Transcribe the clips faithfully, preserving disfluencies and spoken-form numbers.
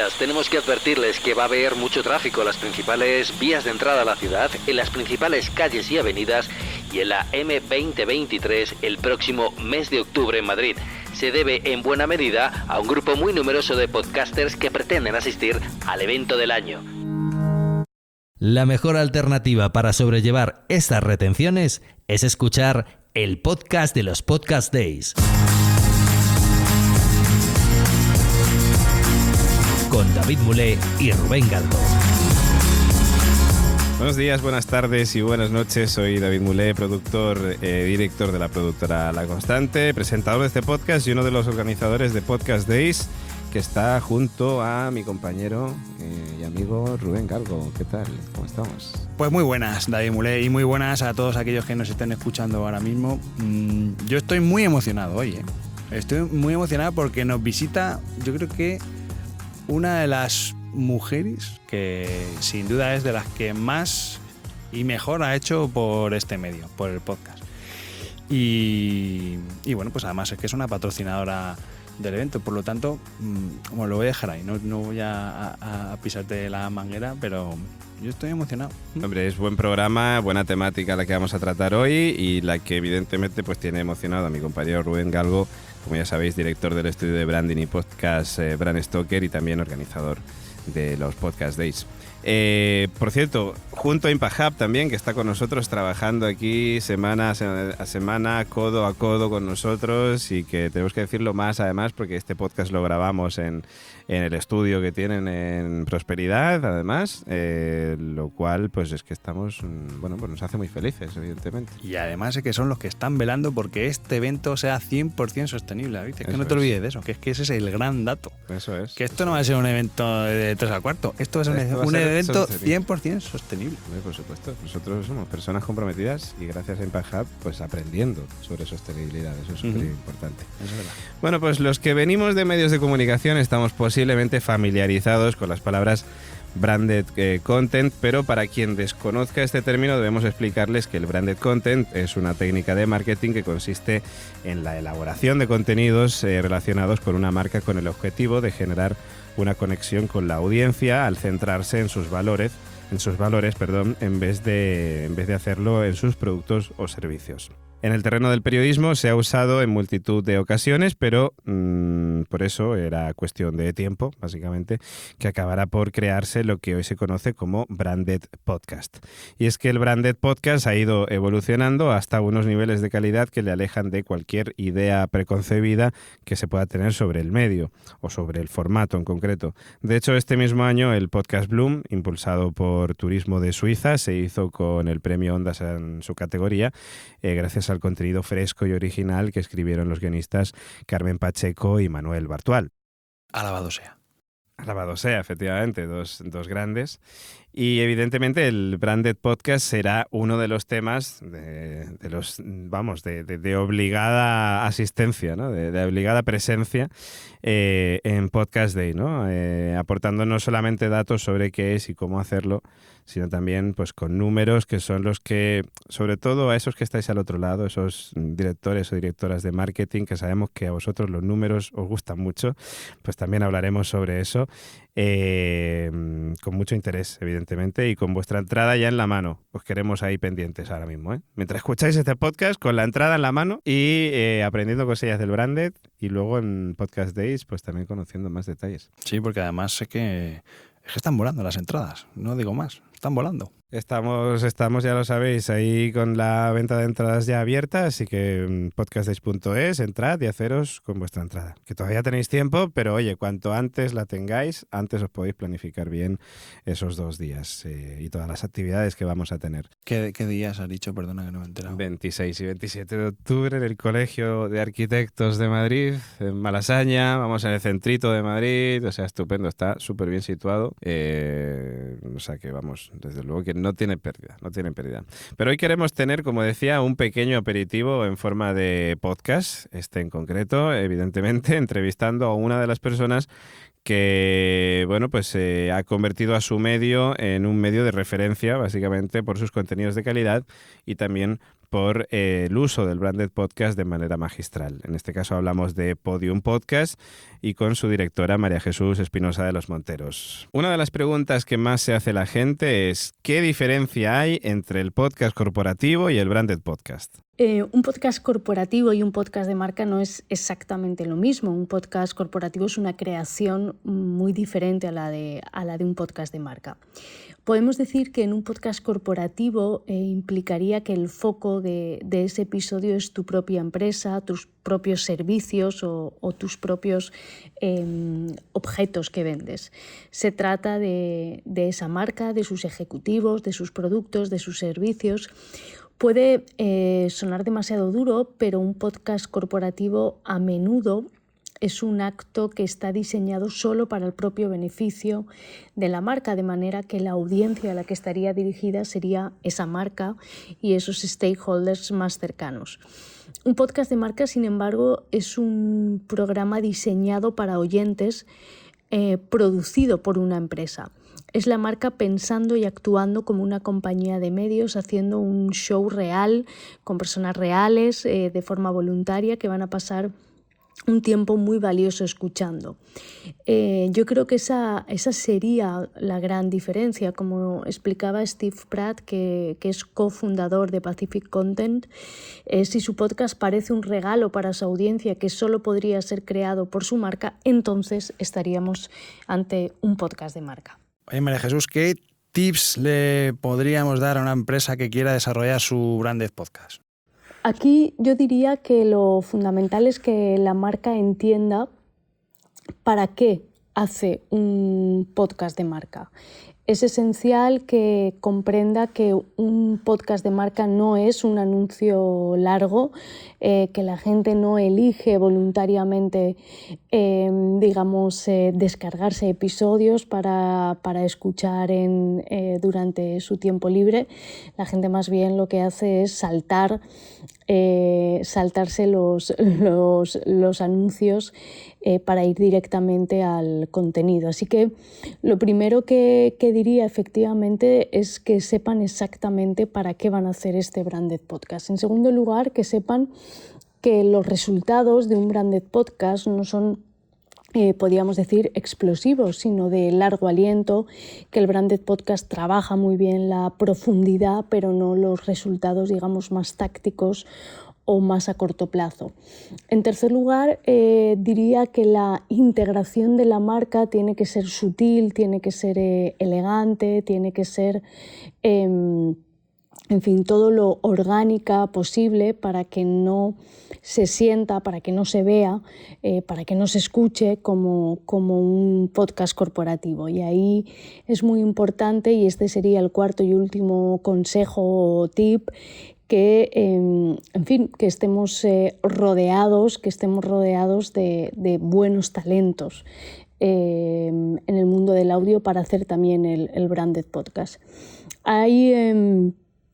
días tenemos que advertirles que va a haber mucho tráfico en las principales vías de entrada a la ciudad, en las principales calles y avenidas y en la M veinte veintitrés el próximo mes de octubre en Madrid. Se debe en buena medida a un grupo muy numeroso de podcasters que pretenden asistir al evento del año. La mejor alternativa para sobrellevar estas retenciones es escuchar el podcast de los Podcast Days. Con David Mulé y Rubén Galgo. Buenos días, buenas tardes y buenas noches. Soy David Mulé, productor, eh, director de la productora La Constante, presentador de este podcast y uno de los organizadores de Podcast Days, que está junto a mi compañero eh, y amigo Rubén Galgo. ¿Qué tal? ¿Cómo estamos? Pues muy buenas, David Mulé, y muy buenas a todos aquellos que nos estén escuchando ahora mismo. Mm, yo estoy muy emocionado hoy, ¿eh? Estoy muy emocionado porque nos visita, yo creo que una de las mujeres que sin duda es de las que más y mejor ha hecho por este medio, por el podcast. Y, y bueno, pues además es que es una patrocinadora del evento, por lo tanto, bueno, lo voy a dejar ahí, no, no voy a, a, a pisarte la manguera, pero yo estoy emocionado. Hombre, es buen programa, buena temática la que vamos a tratar hoy y la que evidentemente pues tiene emocionado a mi compañero Rubén Galgo, como ya sabéis, director del estudio de branding y podcast eh, Brand Stoker y también organizador de los Podcast Days. Eh, por cierto, junto a Impact Hub también, que está con nosotros trabajando aquí semana a semana, codo a codo con nosotros, y que tenemos que decirlo más además porque este podcast lo grabamos en, en el estudio que tienen en Prosperidad, además, eh, lo cual pues es que estamos, bueno, pues nos hace muy felices, evidentemente. Y además es que son los que están velando porque este evento sea cien por ciento sostenible, ¿viste? Es que Eso no te es. olvides de eso, que es que ese es el gran dato. Eso es. Que esto no va a ser un evento de tres a cuarto, esto va a ser Esto un, va a un ser evento sostenible. cien por ciento sostenible. Hombre, por supuesto, nosotros somos personas comprometidas y gracias a Impact Hub pues aprendiendo sobre sostenibilidad, eso es súper importante. Eso es verdad. Bueno, pues los que venimos de medios de comunicación estamos posiblemente familiarizados con las palabras branded eh, content, pero para quien desconozca este término debemos explicarles que el branded content es una técnica de marketing que consiste en la elaboración de contenidos eh, relacionados con una marca con el objetivo de generar una conexión con la audiencia al centrarse en sus valores, en sus valores, perdón, en vez de en vez de hacerlo en sus productos o servicios. En el terreno del periodismo se ha usado en multitud de ocasiones, pero mmm, por eso era cuestión de tiempo, básicamente, que acabará por crearse lo que hoy se conoce como branded podcast. Y es que el branded podcast ha ido evolucionando hasta unos niveles de calidad que le alejan de cualquier idea preconcebida que se pueda tener sobre el medio o sobre el formato en concreto. De hecho, este mismo año el podcast Bloom, impulsado por Turismo de Suiza, se hizo con el premio Ondas en su categoría, eh, gracias al contenido fresco y original que escribieron los guionistas Carmen Pacheco y Manuel Bartual. Alabado sea. Alabado sea, efectivamente, dos, dos grandes. Y evidentemente el branded podcast será uno de los temas de, de los, vamos, de, de, de obligada asistencia, ¿no? de, de obligada presencia eh, en Podcast Day, ¿no? Eh, aportando no solamente datos sobre qué es y cómo hacerlo, sino también pues con números que son los que, sobre todo a esos que estáis al otro lado, esos directores o directoras de marketing, que sabemos que a vosotros los números os gustan mucho, pues también hablaremos sobre eso eh, con mucho interés, evidentemente, y con vuestra entrada ya en la mano. Os queremos ahí pendientes ahora mismo, ¿eh? Mientras escucháis este podcast, con la entrada en la mano y eh, aprendiendo cosillas del branded, y luego en Podcast Days pues también conociendo más detalles. Sí, porque además sé que, es que están volando las entradas, no digo más, están volando. Estamos, estamos, ya lo sabéis, ahí con la venta de entradas ya abierta, así que podcast days punto es, entrad y haceros con vuestra entrada. Que todavía tenéis tiempo, pero oye, cuanto antes la tengáis, antes os podéis planificar bien esos dos días eh, y todas las actividades que vamos a tener. ¿Qué, qué días has dicho? Perdona que no me he enterado. veintiséis y veintisiete de octubre en el Colegio de Arquitectos de Madrid, en Malasaña, vamos en el centrito de Madrid, o sea, estupendo, está súper bien situado, eh, o sea que vamos, desde luego que no tiene pérdida, no tiene pérdida. Pero hoy queremos tener, como decía, un pequeño aperitivo en forma de podcast, este en concreto, evidentemente, entrevistando a una de las personas que, bueno, pues eh, ha convertido a su medio en un medio de referencia, básicamente por sus contenidos de calidad y también por eh, el uso del Branded Podcast de manera magistral. En este caso hablamos de Podium Podcast y con su directora María Jesús Espinosa de los Monteros. Una de las preguntas que más se hace la gente es ¿qué diferencia hay entre el podcast corporativo y el Branded Podcast? Eh, un podcast corporativo y un podcast de marca no es exactamente lo mismo. Un podcast corporativo es una creación muy diferente a la de, a la de un podcast de marca. Podemos decir que en un podcast corporativo eh, implicaría que el foco de, de ese episodio es tu propia empresa, tus propios servicios o, o tus propios eh, objetos que vendes. Se trata de, de esa marca, de sus ejecutivos, de sus productos, de sus servicios. Puede eh, sonar demasiado duro, pero un podcast corporativo a menudo es un acto que está diseñado solo para el propio beneficio de la marca, de manera que la audiencia a la que estaría dirigida sería esa marca y esos stakeholders más cercanos. Un podcast de marca, sin embargo, es un programa diseñado para oyentes, eh, producido por una empresa. Es la marca pensando y actuando como una compañía de medios, haciendo un show real, con personas reales, eh, de forma voluntaria, que van a pasar un tiempo muy valioso escuchando. Eh, yo creo que esa, esa sería la gran diferencia, como explicaba Steve Pratt, que, que es cofundador de Pacific Content. Eh, si su podcast parece un regalo para su audiencia que solo podría ser creado por su marca, entonces estaríamos ante un podcast de marca. Oye, María Jesús, ¿qué tips le podríamos dar a una empresa que quiera desarrollar su Branded Podcast? Aquí yo diría que lo fundamental es que la marca entienda para qué hace un podcast de marca. Es esencial que comprenda que un podcast de marca no es un anuncio largo, eh, que la gente no elige voluntariamente, eh, digamos, eh, descargarse episodios para, para escuchar en, eh, durante su tiempo libre. La gente más bien lo que hace es saltar, eh, saltarse los, los, los anuncios eh, para ir directamente al contenido. Así que lo primero que, que diría efectivamente es que sepan exactamente para qué van a hacer este Branded Podcast. En segundo lugar, que sepan que los resultados de un Branded Podcast no son, eh, podríamos decir, explosivos, sino de largo aliento, que el Branded Podcast trabaja muy bien la profundidad, pero no los resultados, digamos, más tácticos o más a corto plazo. En tercer lugar, eh, diría que la integración de la marca tiene que ser sutil, tiene que ser eh, elegante, tiene que ser, eh, en fin, todo lo orgánica posible para que no se sienta, para que no se vea, eh, para que no se escuche como, como un podcast corporativo. Y ahí es muy importante, y este sería el cuarto y último consejo o tip, que, eh, en fin, que estemos eh, rodeados, que estemos rodeados de, de buenos talentos eh, en el mundo del audio para hacer también el, el Branded Podcast. Hay, eh,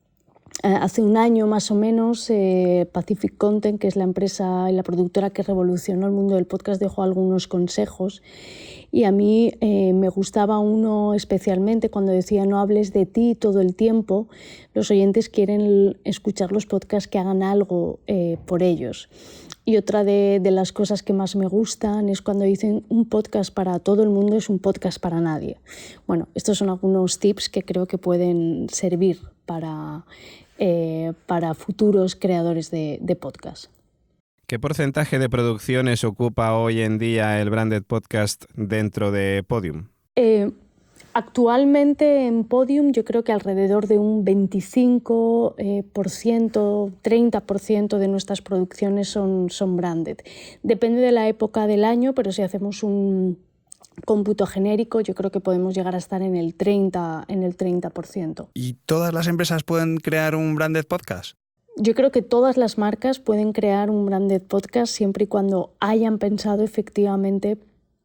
hace un año más o menos, eh, Pacific Content, que es la empresa y la productora que revolucionó el mundo del podcast, dejó algunos consejos. Y a mí eh, me gustaba uno especialmente cuando decía: no hables de ti todo el tiempo. Los oyentes quieren escuchar los podcasts que hagan algo eh, por ellos. Y otra de, de las cosas que más me gustan es cuando dicen: un podcast para todo el mundo es un podcast para nadie. Bueno, estos son algunos tips que creo que pueden servir para, eh, para futuros creadores de, de podcast. ¿Qué porcentaje de producciones ocupa hoy en día el Branded Podcast dentro de Podium? Eh, actualmente en Podium yo creo que alrededor de un veinticinco por ciento, treinta por ciento de nuestras producciones son, son branded. Depende de la época del año, pero si hacemos un cómputo genérico, yo creo que podemos llegar a estar en el treinta, en el treinta por ciento. ¿Y todas las empresas pueden crear un Branded Podcast? Yo creo que todas las marcas pueden crear un Branded Podcast siempre y cuando hayan pensado efectivamente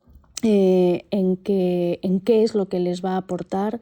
eh, en, que, en qué es lo que les va a aportar,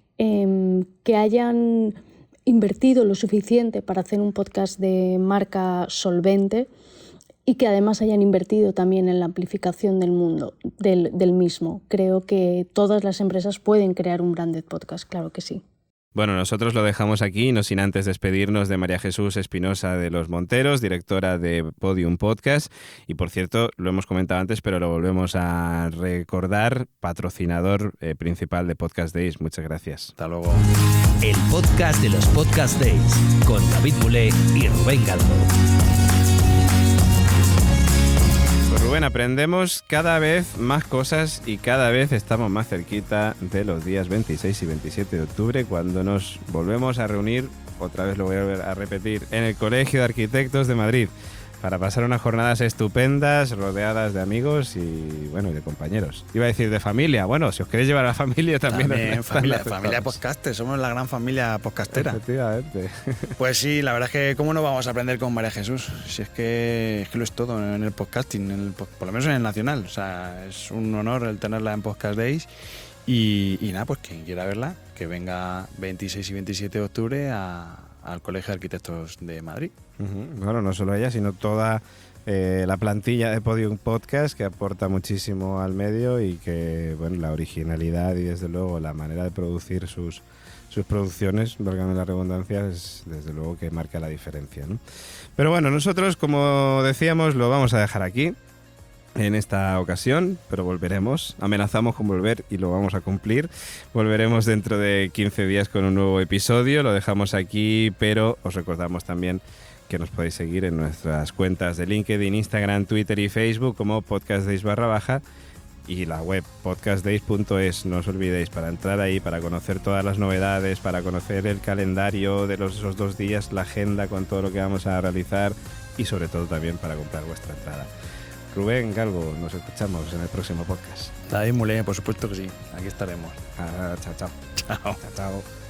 eh, que hayan invertido lo suficiente para hacer un podcast de marca solvente y que además hayan invertido también en la amplificación del mundo, del, del mismo. Creo que todas las empresas pueden crear un Branded Podcast, claro que sí. Bueno, nosotros lo dejamos aquí, no sin antes despedirnos de María Jesús Espinosa de los Monteros, directora de Podium Podcast. Y por cierto, lo hemos comentado antes, pero lo volvemos a recordar, patrocinador eh, principal de Podcast Days. Muchas gracias. Hasta luego. El podcast de los Podcast Days, con David Mulé y Rubén Galgo. Pues Rubén, aprendemos cada vez más cosas y cada vez estamos más cerquita de los días veintiséis y veintisiete de octubre, cuando nos volvemos a reunir, otra vez lo voy a repetir, en el Colegio de Arquitectos de Madrid, para pasar unas jornadas estupendas, rodeadas de amigos y, bueno, y de compañeros. Iba a decir de familia. Bueno, si os queréis llevar a la familia también. También familia, familia podcaster, somos la gran familia podcastera. Efectivamente. Pues sí, la verdad es que cómo no vamos a aprender con María Jesús, si es que, es que lo es todo en el podcasting, en el, por lo menos en el nacional. O sea, es un honor el tenerla en Podcast Days. Y, y nada, pues quien quiera verla, que venga veintiséis y veintisiete de octubre a, al Colegio de Arquitectos de Madrid. Uh-huh. Bueno, no solo ella, sino toda eh, la plantilla de Podium Podcast, que aporta muchísimo al medio y que, bueno, la originalidad y desde luego la manera de producir sus, sus producciones, valga la redundancia, es desde luego que marca la diferencia, ¿no? Pero bueno, nosotros, como decíamos, lo vamos a dejar aquí en esta ocasión, pero volveremos. Amenazamos con volver y lo vamos a cumplir. Volveremos dentro de quince días con un nuevo episodio. Lo dejamos aquí, pero os recordamos también que nos podéis seguir en nuestras cuentas de LinkedIn, Instagram, Twitter y Facebook como Podcast Days barra baja y la web podcast days punto es. No os olvidéis, para entrar ahí, para conocer todas las novedades, para conocer el calendario de los, esos dos días, la agenda con todo lo que vamos a realizar y sobre todo también para comprar vuestra entrada. Rubén Galgo, nos escuchamos en el próximo podcast. David Mulé, por supuesto que sí, aquí estaremos. Ah, chao, chao. Chao. Chao, chao.